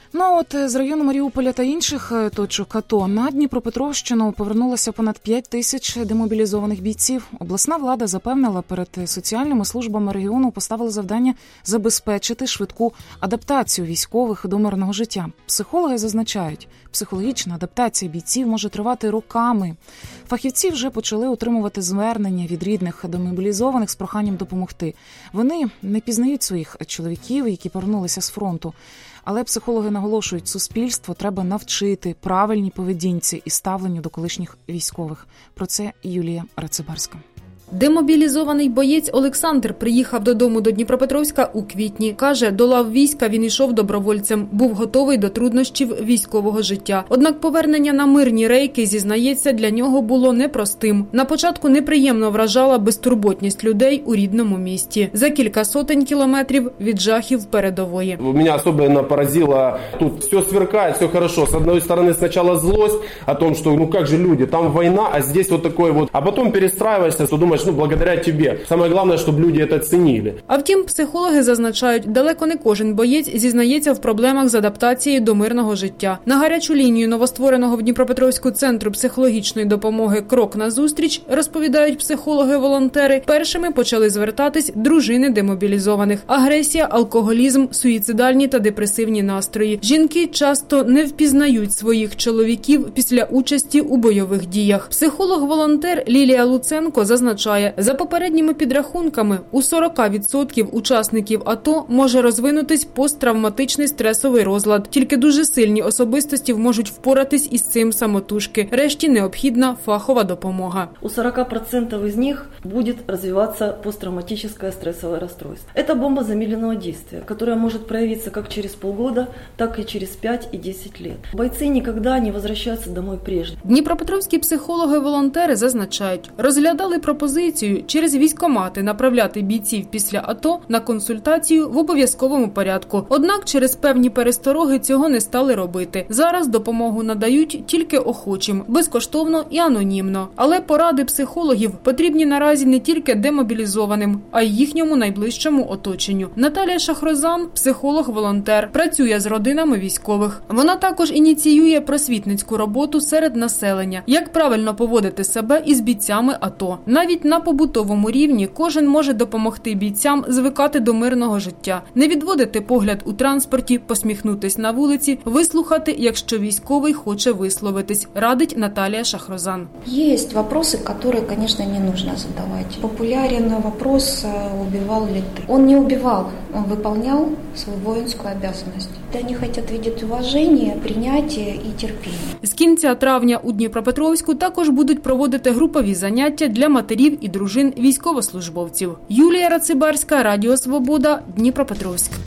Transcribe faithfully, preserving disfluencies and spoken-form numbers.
Ну а от з району Маріуполя та інших точок АТО на Дніпропетровщину повернулося понад п'ять тисяч демобілізованих бійців. Обласна влада запевнила, перед соціальними службами регіону поставили завдання забезпечити швидку адаптацію військових до мирного життя. Психологи зазначають, психологічна адаптація бійців може тривати роками. Фахівці вже почали отримувати звернення від рідних демобілізованих з проханням допомогти. Вони не пізнають своїх чоловіків, які повернулися з фронту. Але психологи наголошують, суспільство треба навчити правильній поведінці і ставленню до колишніх військових. Про це Юлія Рацибарська. Демобілізований боєць Олександр приїхав додому до Дніпропетровська у квітні. Каже, до лав війська він йшов добровольцем, був готовий до труднощів військового життя. Однак повернення на мирні рейки, зізнається, для нього було непростим. На початку неприємно вражала безтурботність людей у рідному місті. За кілька сотень кілометрів від жахів передової. Меня особенно поразило, тут все сверкает, все хорошо. С одной стороны сначала злость о том, что ну как же люди, там война, а здесь вот такое вот. А потом перестраиваешься, что думаешь, ну, благодаря тебе. Самое главное, чтобы люди это ценили. А втім, психологи зазначають, далеко не кожен боєць зізнається в проблемах з адаптацією до мирного життя. На гарячу лінію новоствореного в Дніпропетровську центру психологічної допомоги «Крок назустріч», розповідають психологи-волонтери, першими почали звертатись дружини демобілізованих. Агресія, алкоголізм, суїцидальні та депресивні настрої. Жінки часто не впізнають своїх чоловіків після участі у бойових діях. Психолог-волонтер Лілія Луценко зазначає, за попередніми підрахунками, у сорок відсотків учасників АТО може розвинутись посттравматичний стресовий розлад. Тільки дуже сильні особистості можуть впоратись із цим самотужки. Решті необхідна фахова допомога. У сорок відсотків із них буде розвиватися посттравматичне стресове розстройство. Це бомба замедленого дійства, яка може проявитися як через полгода, так і через п'ять і десять років. Бойці ніколи не повертаються домой прежде. Дніпропетровські психологи-волонтери зазначають, розглядали пропозицію через військкомати направляти бійців після АТО на консультацію в обов'язковому порядку. Однак через певні перестороги цього не стали робити. Зараз допомогу надають тільки охочим, безкоштовно і анонімно. Але поради психологів потрібні наразі не тільки демобілізованим, а й їхньому найближчому оточенню. Наталія Шахрозан – психолог-волонтер, працює з родинами військових. Вона також ініціює просвітницьку роботу серед населення, як правильно поводити себе із бійцями АТО. Навіть на побутовому рівні кожен може допомогти бійцям звикати до мирного життя, не відводити погляд у транспорті, посміхнутись на вулиці, вислухати, якщо військовий хоче висловитись, радить Наталія Шахрозан. Є питання, які, звісно, не потрібно задавати. Популярний вопрос «Убивав ли ти?». Він не убивав, він виконував свою воїнську обов'язку. Вони хочуть бачити уваження, прийняття і терпіння. З кінця травня у Дніпропетровську також будуть проводити групові заняття для матерів і дружин військовослужбовців. Юлія Рацибарська, Радіо Свобода, Дніпропетровськ.